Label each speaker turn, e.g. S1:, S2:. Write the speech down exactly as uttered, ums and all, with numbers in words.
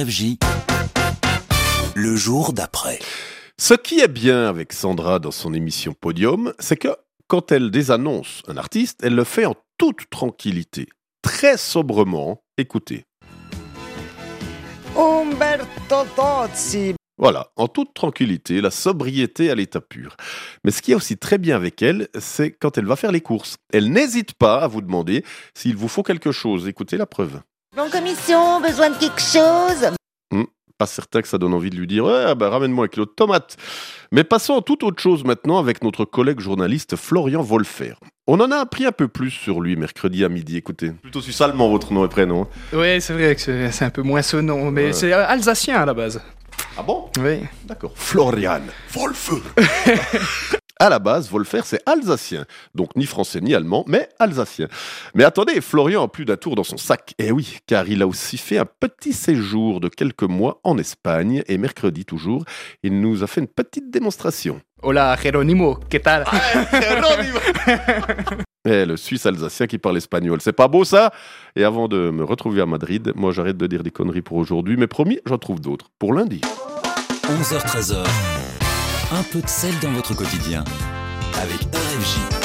S1: R F J, le jour d'après.
S2: Ce qui est bien avec Sandra dans son émission Podium, c'est que quand elle désannonce un artiste, elle le fait en toute tranquillité, très sobrement. Écoutez.
S3: Umberto Tozzi.
S2: Voilà, en toute tranquillité, la sobriété à l'état pur. Mais ce qui est aussi très bien avec elle, c'est quand elle va faire les courses. Elle n'hésite pas à vous demander s'il vous faut quelque chose. Écoutez la preuve.
S3: En commission, besoin de quelque chose?
S2: Hum, pas certain que ça donne envie de lui dire ouais, bah, ramène-moi un kilo de tomates. Mais passons à toute autre chose maintenant avec notre collègue journaliste Florian Wolfer. On en a appris un peu plus sur lui mercredi à midi. Écoutez, plutôt suisse allemand votre nom et prénom.
S4: Oui, c'est vrai que c'est, c'est un peu moins sonant, mais
S2: Ouais.
S4: c'est alsacien à la base.
S2: Ah bon?
S4: Oui.
S2: D'accord. Florian Wolfer. À la base, Wolfer, c'est alsacien. Donc ni français ni allemand, mais alsacien. Mais attendez, Florian a plus d'un tour dans son sac. Eh oui, car il a aussi fait un petit séjour de quelques mois en Espagne. Et mercredi toujours, il nous a fait une petite démonstration.
S4: Hola, Jerónimo, ¿qué tal?
S2: Eh, le Suisse alsacien qui parle espagnol, c'est pas beau ça? Et avant de me retrouver à Madrid, moi j'arrête de dire des conneries pour aujourd'hui, mais promis, j'en trouve d'autres pour lundi.
S1: onze heures treize, un peu de sel dans votre quotidien avec R F J.